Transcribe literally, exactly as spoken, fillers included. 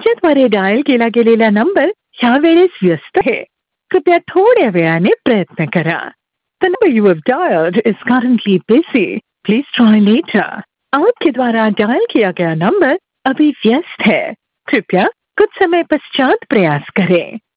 तुमच्याद्वारे dial केला गेलेला number ह्या वेळेस व्यस्त आहे. कृपया थोड्या वेळाने प्रयत्न करा. The number you have dialed is currently busy. Please try later. आपके द्वारा डायल किया गया नंबर अभी व्यस्त है. कृपया कुछ समय पश्चात प्रयास करें.